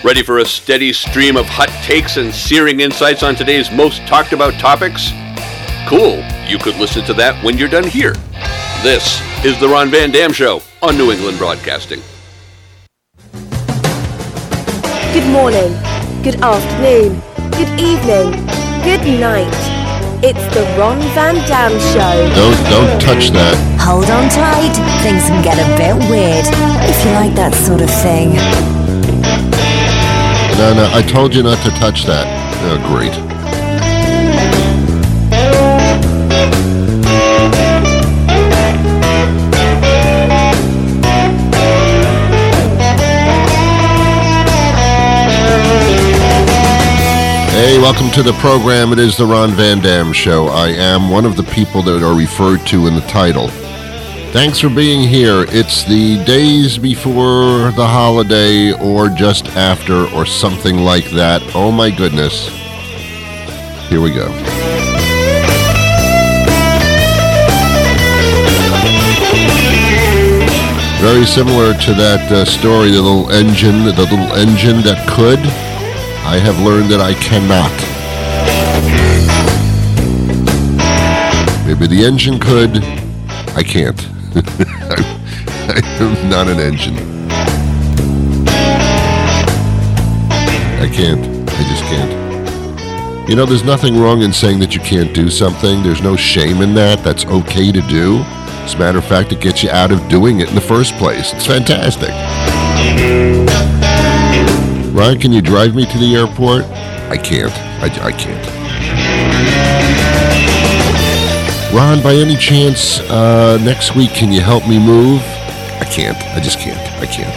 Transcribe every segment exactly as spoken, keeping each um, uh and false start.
Ready for a steady stream of hot takes and searing insights on today's most talked about topics? Cool. You could listen to that when you're done here. This is The Ron Van Dam Show on New England Broadcasting. Good morning, good afternoon, good evening, good night. It's The Ron Van Dam Show. Don't, don't touch that. Hold on tight. Things can get a bit weird if you like that sort of thing. No, no, I told you not to touch that. Oh, great. Hey, welcome to the program. It is the Ron Van Dam Show. I am one of the people that are referred to in the title. Thanks for being here. It's the days before the holiday or just after or something like that. Oh my goodness. Here we go. Very similar to that uh, story, the little engine, the little engine that could. I have learned that I cannot. Maybe the engine could. I can't. I'm not an engine. I can't. I just can't. You know, there's nothing wrong in saying that you can't do something. There's no shame in that. That's okay to do. As a matter of fact, it gets you out of doing it in the first place. It's fantastic. Ryan, can you drive me to the airport? I can't. I, I can't. Ron, by any chance, uh, next week, can you help me move? I can't. I just can't. I can't.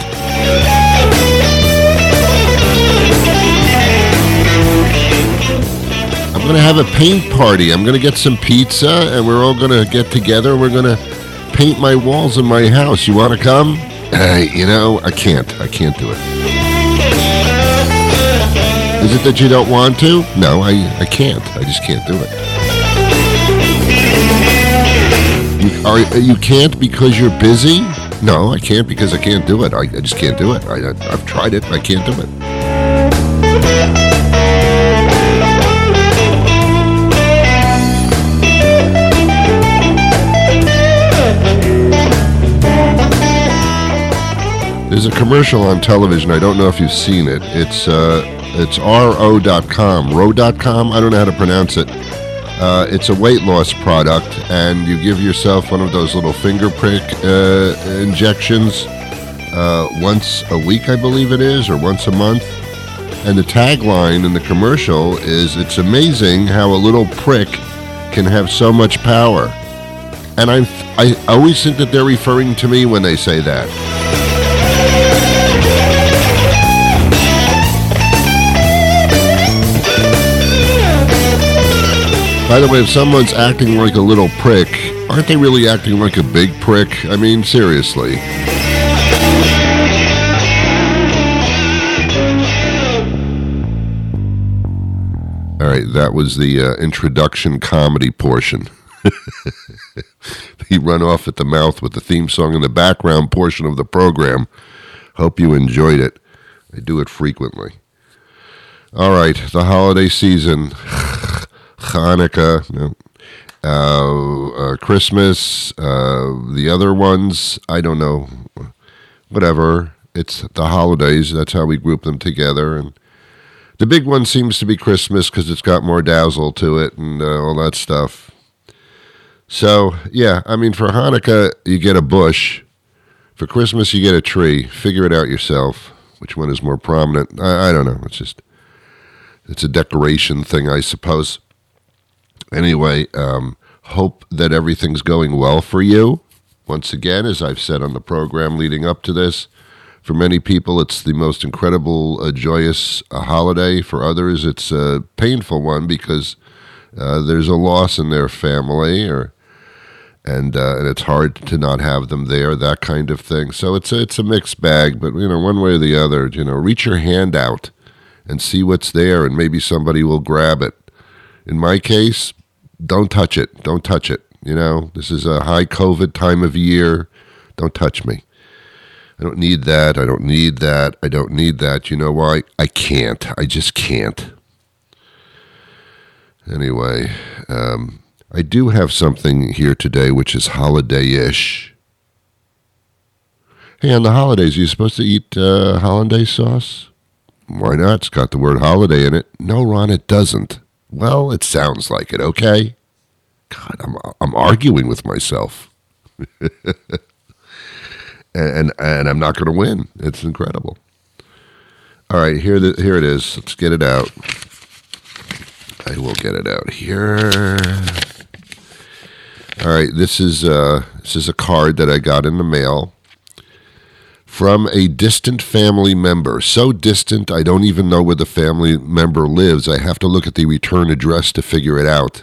I'm going to have a paint party. I'm going to get some pizza, and we're all going to get together. We're going to paint my walls in my house. You want to come? Uh, you know, I can't. I can't do it. Is it that you don't want to? No, I, I can't. I just can't do it. You, are, you can't because you're busy? No, I can't because I can't do it. I, I just can't do it. I, I, I've tried it. I can't do it. There's a commercial on television. I don't know if you've seen it. It's uh, it's R O dot com. Ro dot com? I don't know how to pronounce it. Uh, it's a weight loss product, and you give yourself one of those little finger prick uh, injections uh, once a week, I believe it is, or once a month. And the tagline in the commercial is, "It's amazing how a little prick can have so much power." And I I always think that they're referring to me when they say that. By the way, if someone's acting like a little prick, aren't they really acting like a big prick? I mean, seriously. All right, that was the uh, introduction comedy portion. He run off at the mouth with the theme song in the background portion of the program. Hope you enjoyed it. I do it frequently. All right, the holiday season. Hanukkah, no. uh, uh, Christmas, uh, the other ones, I don't know, whatever. It's the holidays, that's how we group them together. And the big one seems to be Christmas because it's got more dazzle to it and uh, all that stuff. So, yeah, I mean, for Hanukkah, you get a bush. For Christmas, you get a tree. Figure it out yourself, which one is more prominent. I, I don't know. It's just, it's a decoration thing, I suppose. Anyway, um, hope that everything's going well for you. Once again, as I've said on the program leading up to this, for many people it's the most incredible, uh, joyous uh, holiday. For others, it's a painful one because uh, there's a loss in their family, or and uh, and it's hard to not have them there, that kind of thing. So it's a, it's a mixed bag, but you know, one way or the other, you know, reach your hand out and see what's there, and maybe somebody will grab it. In my case, don't touch it. Don't touch it. You know, this is a high COVID time of year. Don't touch me. I don't need that. I don't need that. I don't need that. You know why? I can't. I just can't. Anyway, um, I do have something here today which is holiday-ish. Hey, on the holidays, are you supposed to eat uh, hollandaise sauce? Why not? It's got the word holiday in it. No, Ron, it doesn't. Well, it sounds like it, okay? God, I'm I'm arguing with myself. and and I'm not going to win. It's incredible. All right, here the, here it is. Let's get it out. I will get it out here. All right, this is uh, this is a card that I got in the mail from a distant family member. So distant, I don't even know where the family member lives. I have to look at the return address to figure it out.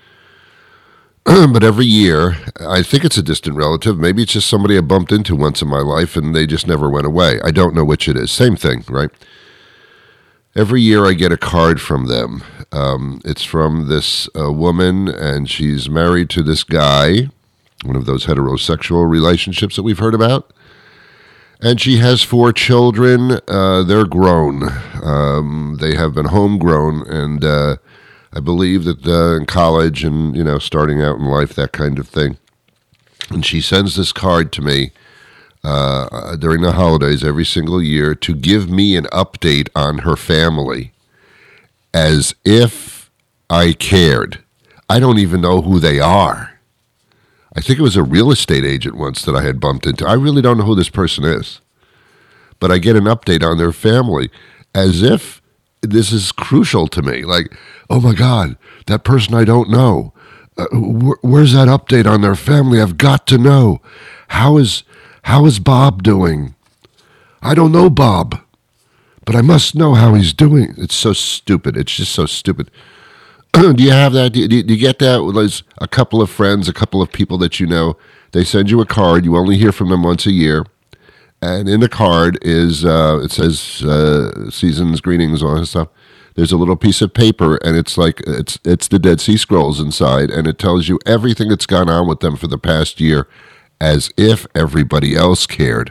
But every year, I think it's a distant relative. Maybe it's just somebody I bumped into once in my life and they just never went away. I don't know which it is. Same thing, right? Every year I get a card from them. Um, it's from this uh, woman, and she's married to this guy, one of those heterosexual relationships that we've heard about. And she has four children. Uh, they're grown. Um, they have been homegrown, and uh, I believe that uh, in college and, you know, starting out in life, that kind of thing. And she sends this card to me uh, during the holidays every single year to give me an update on her family, as if I cared. I don't even know who they are. I think it was a real estate agent once that I had bumped into. I really don't know who this person is. But I get an update on their family as if this is crucial to me. Like, oh my God, that person I don't know. Uh, wh- where's that update on their family? I've got to know. How is how is Bob doing? I don't know Bob, but I must know how he's doing. It's so stupid. It's just so stupid. Do you have that? Do you, do you get that? There's a couple of friends, a couple of people that you know, they send you a card. You only hear from them once a year. And in the card is, uh, it says uh, seasons, greetings, all that stuff. There's a little piece of paper, and it's like, it's it's the Dead Sea Scrolls inside, and it tells you everything that's gone on with them for the past year, as if everybody else cared.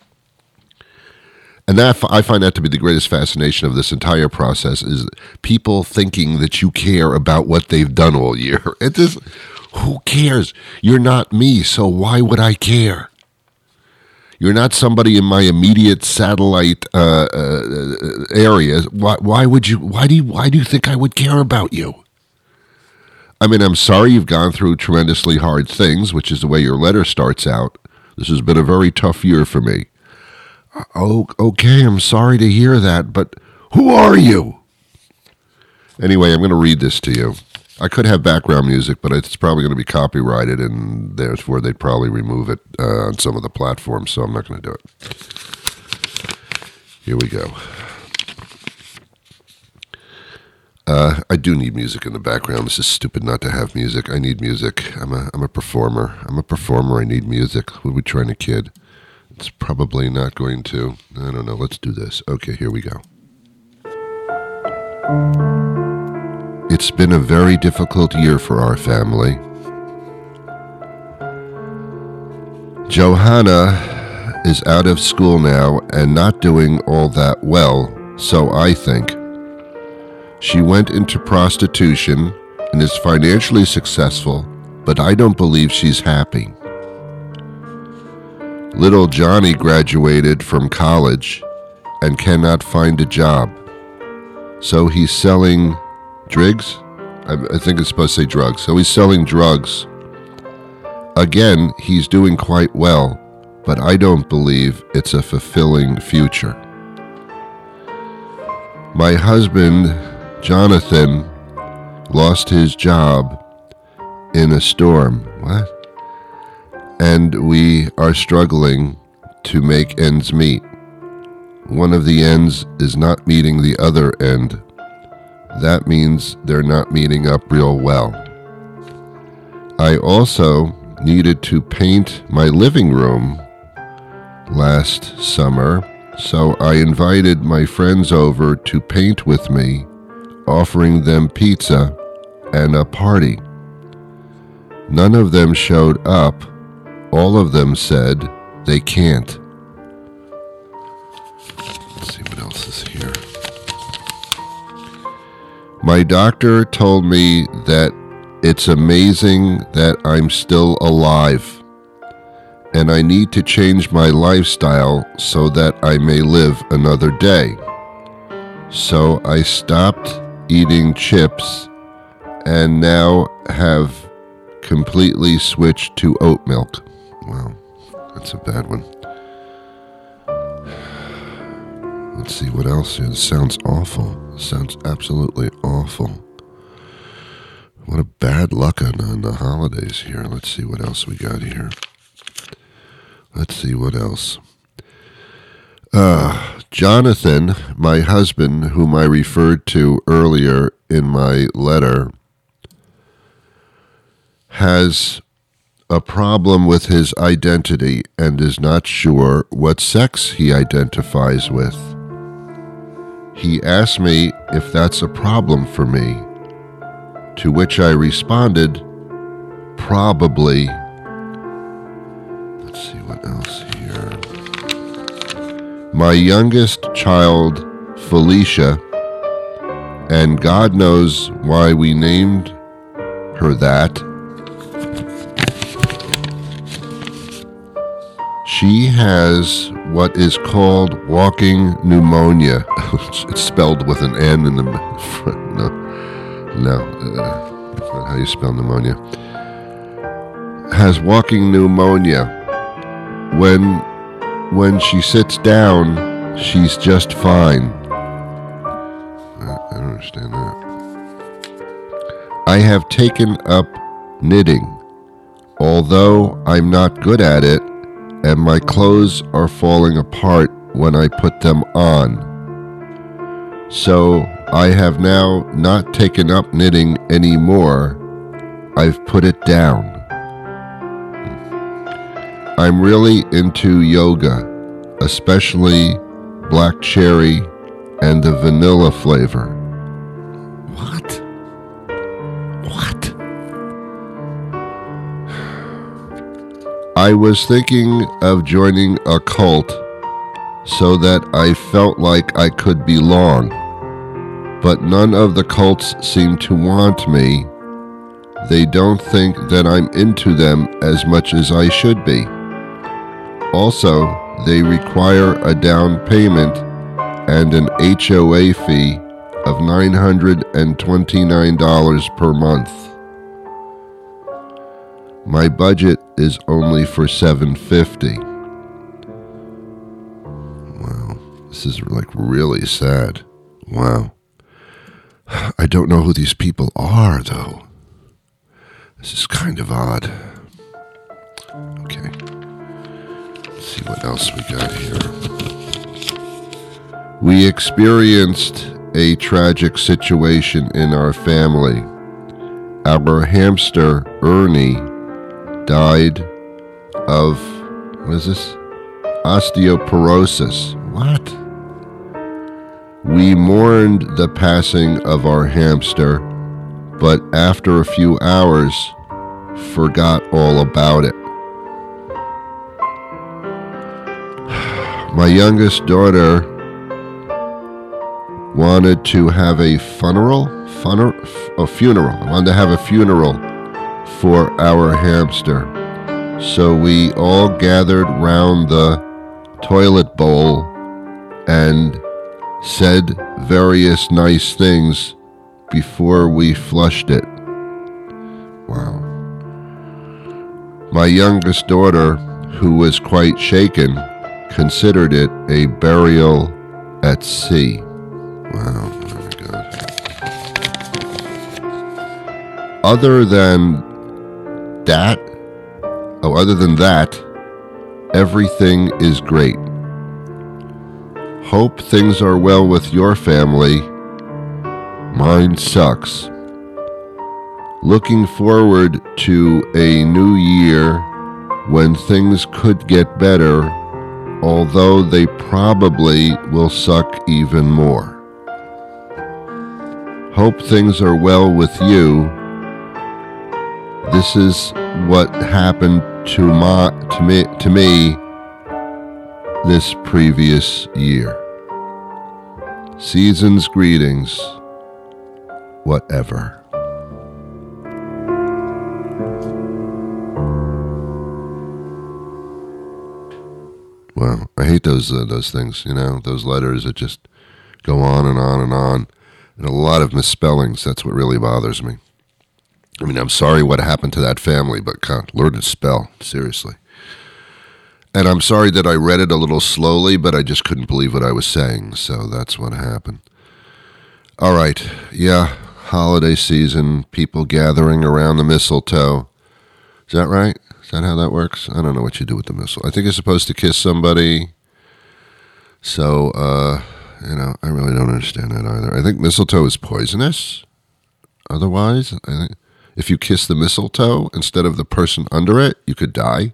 And that I find that to be the greatest fascination of this entire process, is people thinking that you care about what they've done all year. It is, who cares? You're not me, so why would I care? You're not somebody in my immediate satellite uh, uh, area. Why, why would you? Why do you? Why do you think I would care about you? I mean, I'm sorry you've gone through tremendously hard things, which is the way your letter starts out. This has been a very tough year for me. Oh, okay, I'm sorry to hear that, but who are you? Anyway, I'm going to read this to you. I could have background music, but it's probably going to be copyrighted, and therefore they'd probably remove it uh, on some of the platforms, so I'm not going to do it. Here we go. Uh, I do need music in the background. This is stupid not to have music. I need music. I'm a I'm a performer. I'm a performer. I need music. Who are we trying to kid? It's probably not going to. I don't know. Let's do this. Okay, here we go. It's been a very difficult year for our family. Johanna is out of school now and not doing all that well, so I think. She went into prostitution and is financially successful, but I don't believe she's happy. Little Johnny graduated from college and cannot find a job, so he's selling drugs? I, I think it's supposed to say drugs. So he's selling drugs. Again, he's doing quite well, but I don't believe it's a fulfilling future. My husband, Jonathan, lost his job in a storm. What? And we are struggling to make ends meet. One of the ends is not meeting the other end. That means they're not meeting up real well. I also needed to paint my living room last summer, so I invited my friends over to paint with me, offering them pizza and a party. None of them showed up. All of them said they can't. let's see what else is here. My doctor told me that it's amazing that I'm still alive, and I need to change my lifestyle so that I may live another day. So I stopped eating chips and now have completely switched to oat milk. Wow, that's a bad one. Let's see what else here. This sounds awful. This sounds absolutely awful. What a bad luck on, on the holidays here. Let's see what else we got here. Let's see what else. Uh, Jonathan, my husband, whom I referred to earlier in my letter, has a problem with his identity and is not sure what sex he identifies with. He asked me if that's a problem for me, to which I responded, probably. Let's see what else here. My youngest child, Felicia, and God knows why we named her that, she has what is called walking pneumonia. It's spelled with an N in the front. No, no, uh, that's not how you spell pneumonia. Has walking pneumonia. When, when she sits down, she's just fine. Uh, I don't understand that. I have taken up knitting, although I'm not good at it, and my clothes are falling apart when I put them on. So I have now not taken up knitting anymore. I've put it down. I'm really into yoga, especially black cherry and the vanilla flavor. What? What? I was thinking of joining a cult so that I felt like I could belong, but none of the cults seem to want me. They don't think that I'm into them as much as I should be. Also, they require a down payment and an H O A fee of nine hundred twenty-nine dollars per month. My budget is only for seven hundred fifty dollars. Wow, this is like really sad. Wow. I don't know who these people are, though. This is kind of odd. Okay. Let's see what else we got here. We experienced a tragic situation in our family. Our hamster, Ernie, died of, what is this? Osteoporosis. What? We mourned the passing of our hamster, but after a few hours, forgot all about it. My youngest daughter wanted to have a funeral, funer, a funeral. I wanted to have a funeral for our hamster. So we all gathered round the toilet bowl and said various nice things before we flushed it. Wow. My youngest daughter, who was quite shaken, considered it a burial at sea. Wow, oh my God. Other than that, oh, other than that, everything is great. Hope things are well with your family. Mine sucks. Looking forward to a new year when things could get better, although they probably will suck even more. Hope things are well with you. This is what happened to my to me to me this previous year. Season's greetings. Whatever. Well, I hate those uh, those things, you know, those letters that just go on and on and on. And a lot of misspellings. That's what really bothers me. I mean, I'm sorry what happened to that family, but God, learn to spell, seriously. And I'm sorry that I read it a little slowly, but I just couldn't believe what I was saying, so that's what happened. All right, yeah, holiday season, people gathering around the mistletoe. Is that right? Is that how that works? I don't know what you do with the mistletoe. I think you're supposed to kiss somebody. So, uh, you know, I really don't understand that either. I think mistletoe is poisonous. Otherwise, I think if you kiss the mistletoe instead of the person under it, you could die.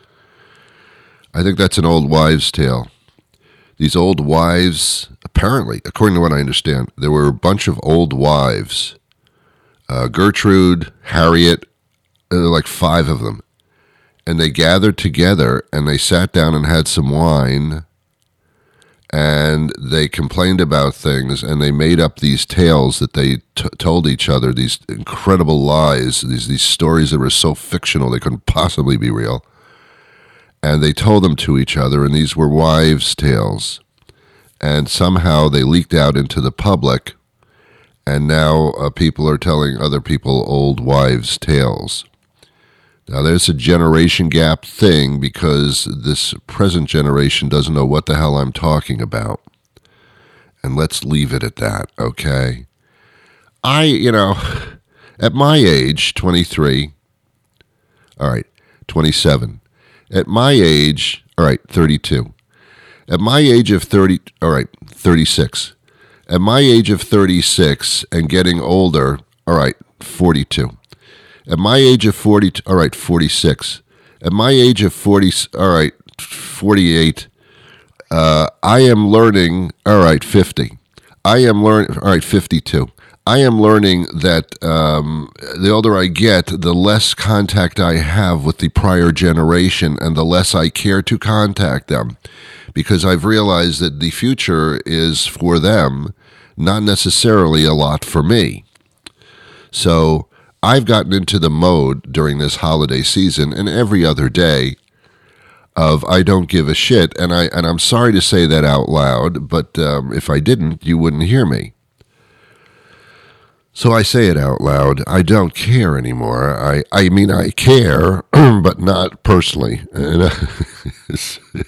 I think that's an old wives' tale. These old wives, apparently, according to what I understand, there were a bunch of old wives. Uh, Gertrude, Harriet, there were like five of them. And they gathered together and they sat down and had some wine and they complained about things and they made up these tales that they t- told each other, these incredible lies, these, these stories that were so fictional they couldn't possibly be real. And they told them to each other, and these were wives' tales. And somehow they leaked out into the public, and now uh, people are telling other people old wives' tales. Now, there's a generation gap thing because this present generation doesn't know what the hell I'm talking about. And let's leave it at that, okay? I, you know, at my age, twenty-three, all right, twenty-seven. At my age, all right, thirty-two. At my age of thirty, all right, thirty-six. At my age of thirty-six and getting older, all right, forty-two. At my age of forty, all right, forty-six. At my age of forty, all right, forty-eight. Uh, I am learning, all right, fifty. I am learning, all right, fifty-two. I am learning that um, the older I get, the less contact I have with the prior generation and the less I care to contact them, because I've realized that the future is for them, not necessarily a lot for me. So I've gotten into the mode during this holiday season and every other day of I don't give a shit, and, I, and I'm sorry to say that out loud, but um, if I didn't, you wouldn't hear me. So I say it out loud. I don't care anymore. I, I mean, I care, but not personally. And, uh,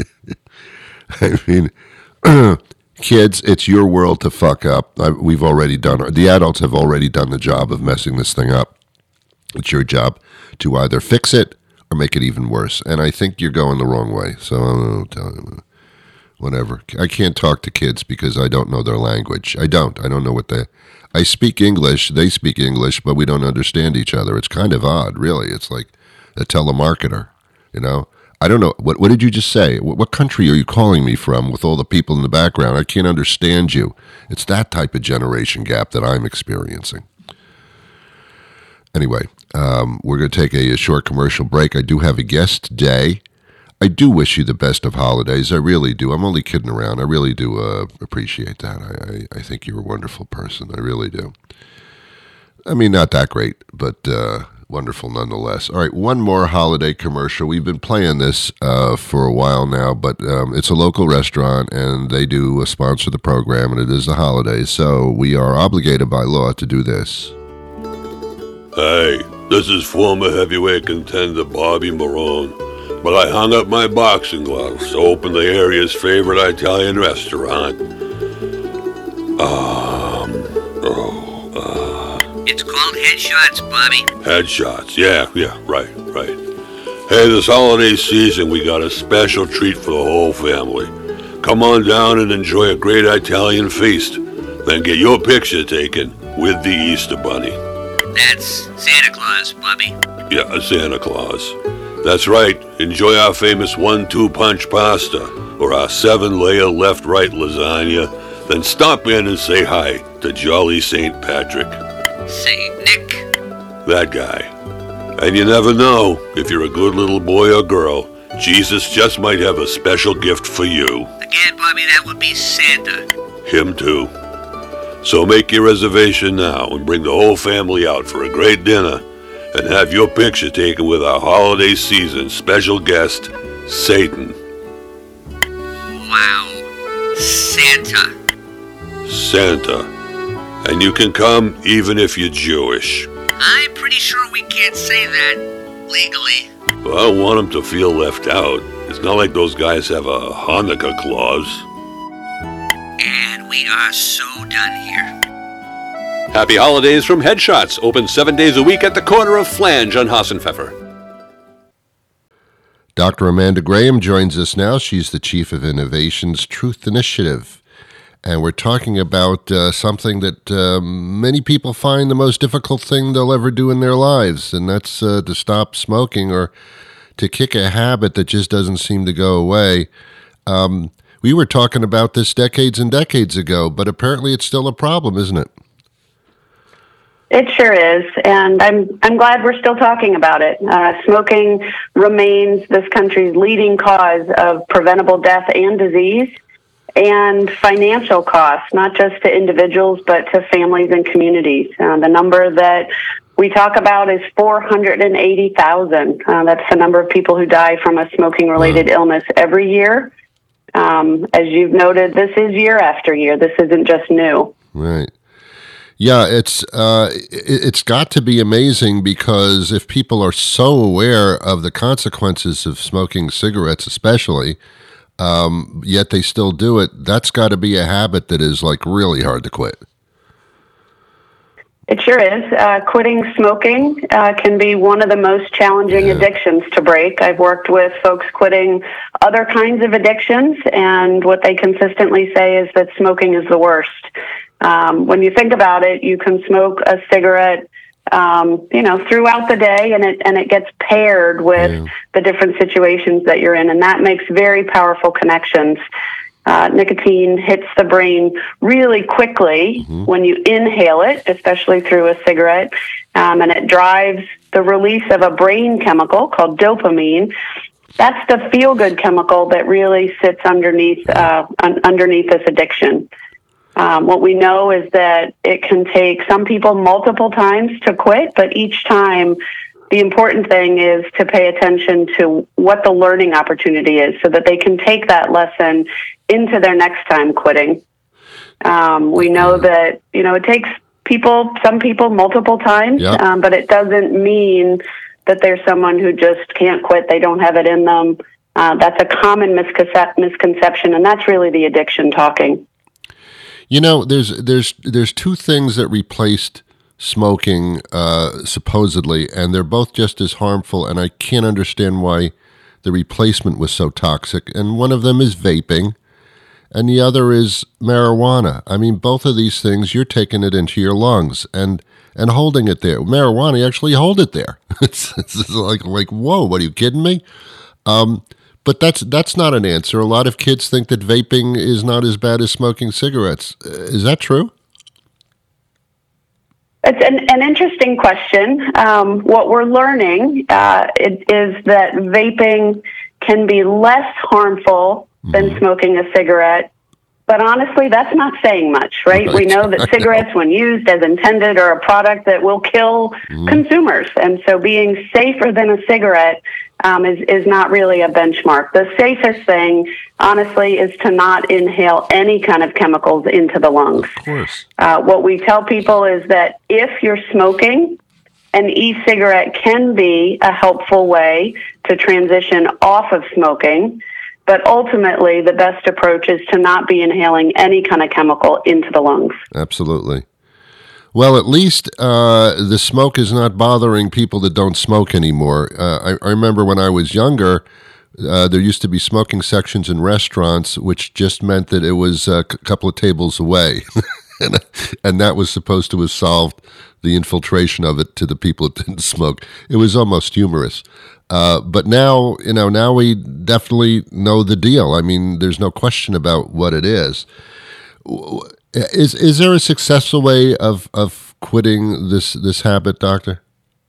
I mean, kids, it's your world to fuck up. I, we've already done, the adults have already done the job of messing this thing up. It's your job to either fix it or make it even worse. And I think you're going the wrong way. So I'll tell you, whatever. I can't talk to kids because I don't know their language. I don't. I don't know what they... I speak English, they speak English, but we don't understand each other. It's kind of odd, really. It's like a telemarketer, you know? I don't know. What What did you just say? What, what country are you calling me from with all the people in the background? I can't understand you. It's that type of generation gap that I'm experiencing. Anyway, um, we're going to take a, a short commercial break. I do have a guest today. I do wish you the best of holidays. I really do. I'm only kidding around. I really do uh, appreciate that. I, I, I think you're a wonderful person. I really do. I mean, not that great, but uh, wonderful nonetheless. All right, one more holiday commercial. We've been playing this uh, for a while now, but um, it's a local restaurant, and they do uh, sponsor the program, and it is the holidays, so we are obligated by law to do this. Hey, this is former heavyweight contender Bobby Marone. But I hung up my boxing gloves to open the area's favorite Italian restaurant. Um, oh, uh... It's called Headshots, Bobby. Headshots, yeah, yeah, right, right. Hey, this holiday season, we got a special treat for the whole family. Come on down and enjoy a great Italian feast. Then get your picture taken with the Easter Bunny. That's Santa Claus, Bobby. Yeah, Santa Claus. That's right, enjoy our famous one two punch pasta, or our seven-layer left-right lasagna, then stop in and say hi to Jolly Saint Patrick. Saint Nick. That guy. And you never know, if you're a good little boy or girl, Jesus just might have a special gift for you. Again, Bobby, that would be Santa. Him too. So make your reservation now and bring the whole family out for a great dinner and have your picture taken with our holiday season special guest, Satan. Wow. Santa. Santa. And you can come even if you're Jewish. I'm pretty sure we can't say that legally. Well, I don't want them to feel left out. It's not like those guys have a Hanukkah clause. And we are so done here. Happy holidays from Headshots, open seven days a week at the corner of Flange on Hassenpfeffer. Doctor Amanda Graham joins us now. She's the Chief of Innovation's Truth Initiative. And we're talking about uh, something that uh, many people find the most difficult thing they'll ever do in their lives, and that's uh, to stop smoking or to kick a habit that just doesn't seem to go away. Um, we were talking about this decades and decades ago, but apparently it's still a problem, isn't it? It sure is, and I'm I'm glad we're still talking about it. Uh, smoking remains this country's leading cause of preventable death and disease, and financial costs, not just to individuals, but to families and communities. Uh, the number that we talk about is four hundred eighty thousand. Uh, that's the number of people who die from a smoking-related wow. illness every year. Um, as you've noted, this is year after year. This isn't just new. Right. Yeah, it's uh, it's got to be amazing, because if people are so aware of the consequences of smoking cigarettes especially, um, yet they still do it, that's got to be a habit that is like really hard to quit. It sure is. Uh, quitting smoking uh, can be one of the most challenging yeah. addictions to break. I've worked with folks quitting other kinds of addictions, and what they consistently say is that smoking is the worst. Um, when you think about it, you can smoke a cigarette, um, you know, throughout the day, and it and it gets paired with yeah. the different situations that you're in, and that makes very powerful connections. Uh, nicotine hits the brain really quickly mm-hmm. when you inhale it, especially through a cigarette, um, and it drives the release of a brain chemical called dopamine. That's the feel-good chemical that really sits underneath uh, un- underneath this addiction. Um, what we know is that it can take some people multiple times to quit, but each time the important thing is to pay attention to what the learning opportunity is so that they can take that lesson into their next time quitting. Um, we know that, you know, it takes people, some people multiple times, yep. um, but it doesn't mean that there's someone who just can't quit. They don't have it in them. Uh, that's a common misconce- misconception, and that's really the addiction talking. You know, there's there's there's two things that replaced smoking, uh, supposedly, and they're both just as harmful, and I can't understand why the replacement was so toxic. And one of them is vaping, and the other is marijuana. I mean, both of these things, you're taking it into your lungs and and holding it there. Marijuana, you actually hold it there. it's, it's like, like, whoa, what, are you kidding me? Um But that's that's not an answer. A lot of kids think that vaping is not as bad as smoking cigarettes. Is that true? It's an, an interesting question. Um, what we're learning uh, it, is that vaping can be less harmful than mm-hmm. smoking a cigarette. But honestly, that's not saying much, right? right. We know that cigarettes, when used as intended, are a product that will kill mm-hmm. consumers. And so being safer than a cigarette um, is, is not really a benchmark. The safest thing, honestly, is to not inhale any kind of chemicals into the lungs. Of course. Uh, what we tell people is that if you're smoking, an e-cigarette can be a helpful way to transition off of smoking. But ultimately, the best approach is to not be inhaling any kind of chemical into the lungs. Absolutely. Well, at least uh, the smoke is not bothering people that don't smoke anymore. Uh, I, I remember when I was younger, uh, there used to be smoking sections in restaurants, which just meant that it was a c- couple of tables away. and, and that was supposed to have solved the infiltration of it to the people that didn't smoke. It was almost humorous. Uh, but now, you know, now we definitely know the deal. I mean, there's no question about what it is. Is is there a successful way of, of quitting this, this habit, Doctor?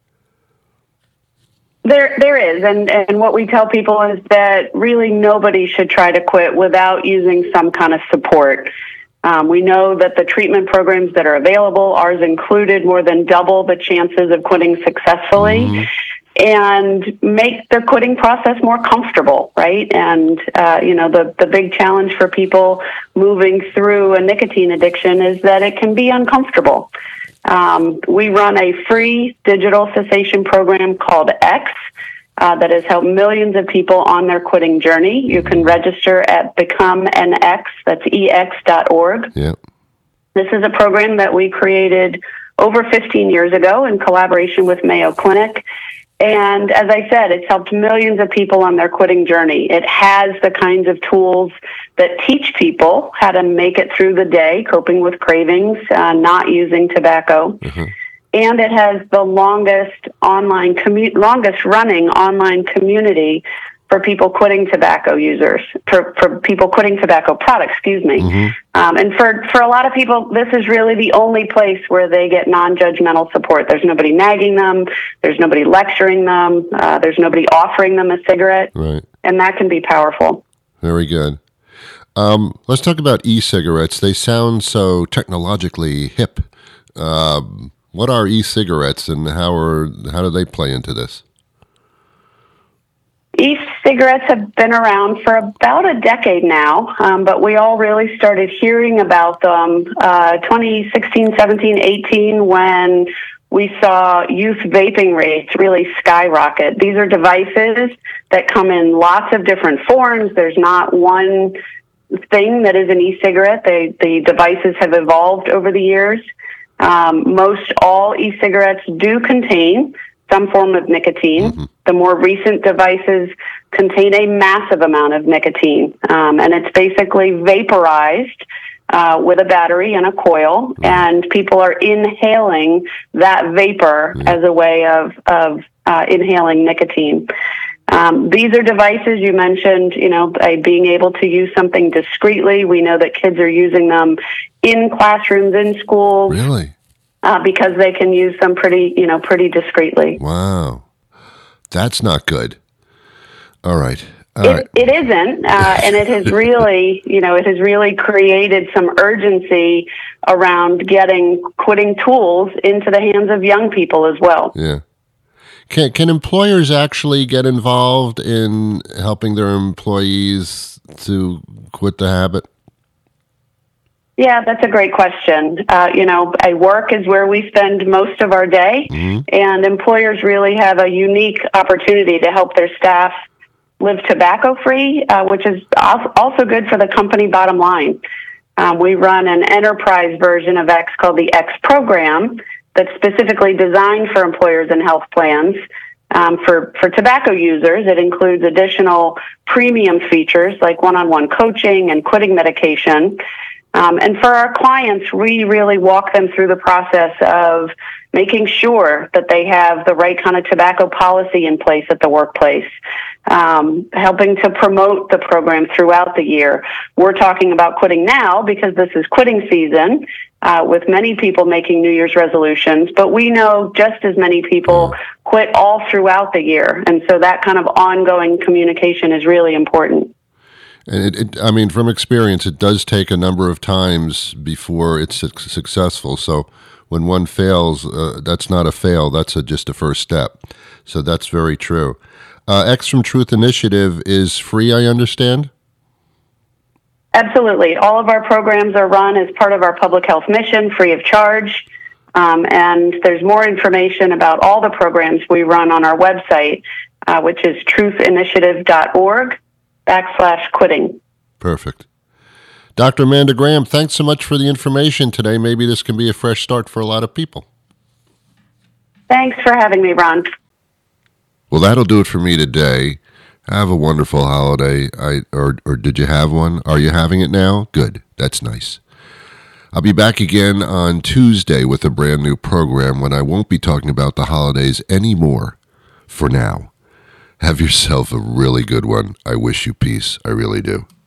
There, there is, and, and what we tell people is that really nobody should try to quit without using some kind of support. Um, we know that the treatment programs that are available, ours included, more than double the chances of quitting successfully. Mm-hmm. And make the quitting process more comfortable, right? And, uh, you know, the, the big challenge for people moving through a nicotine addiction is that it can be uncomfortable. Um, we run a free digital cessation program called X uh, that has helped millions of people on their quitting journey. You can register at Become an X, that's E X dot org. Yep. This is a program that we created over fifteen years ago in collaboration with Mayo Clinic. And as I said, it's helped millions of people on their quitting journey. It has the kinds of tools that teach people how to make it through the day, coping with cravings, uh, not using tobacco. Mm-hmm. And it has the longest online, commu- longest running online community for people quitting tobacco users, for, for people quitting tobacco products, excuse me. Mm-hmm. Um, and for, for a lot of people, this is really the only place where they get non-judgmental support. There's nobody nagging them. There's nobody lecturing them. Uh, there's nobody offering them a cigarette. Right. And that can be powerful. Very good. Um, let's talk about e-cigarettes. They sound so technologically hip. Uh, what are e-cigarettes and how are how do they play into this? E-cigarettes have been around for about a decade now, um, but we all really started hearing about them uh, twenty sixteen, seventeen, eighteen when we saw youth vaping rates really skyrocket. These are devices that come in lots of different forms. There's not one thing that is an e-cigarette. They, the devices have evolved over the years. Um, most all e-cigarettes do contain some form of nicotine. Mm-hmm. The more recent devices contain a massive amount of nicotine, um, and it's basically vaporized uh, with a battery and a coil, mm-hmm. and people are inhaling that vapor mm-hmm. as a way of, of uh, inhaling nicotine. Um, these are devices you mentioned, you know, by being able to use something discreetly. We know that kids are using them in classrooms, in schools. Really? Uh, because they can use them pretty, you know, pretty discreetly. Wow. That's not good. All right. All it, right. it isn't, uh, and it has really, you know, it has really created some urgency around getting quitting tools into the hands of young people as well. Yeah. Can can employers actually get involved in helping their employees to quit the habit? Yeah, that's a great question. Uh, you know, I work is where we spend most of our day, mm-hmm. and employers really have a unique opportunity to help their staff live tobacco-free, uh, which is also good for the company bottom line. Um, we run an enterprise version of X called the X program that's specifically designed for employers and health plans. Um, for, for tobacco users, it includes additional premium features like one-on-one coaching and quitting medication. Um, and for our clients, we really walk them through the process of making sure that they have the right kind of tobacco policy in place at the workplace, um, helping to promote the program throughout the year. We're talking about quitting now because this is quitting season, uh, with many people making New Year's resolutions, but we know just as many people quit all throughout the year. And so that kind of ongoing communication is really important. And it, it, I mean, from experience, it does take a number of times before it's su- successful. So when one fails, uh, that's not a fail. That's a, just a first step. So that's very true. Uh, X from Truth Initiative is free, I understand? Absolutely. All of our programs are run as part of our public health mission, free of charge. Um, and there's more information about all the programs we run on our website, uh, which is truth initiative dot org. backslash quitting. Perfect. Doctor Amanda Graham, thanks so much for the information today. Maybe this can be a fresh start for a lot of people. Thanks for having me, Ron. Well, that'll do it for me today. Have a wonderful holiday. I or or did you have one? Are you having it now? Good. That's nice. I'll be back again on Tuesday with a brand new program when I won't be talking about the holidays anymore for now. Have yourself a really good one. I wish you peace. I really do.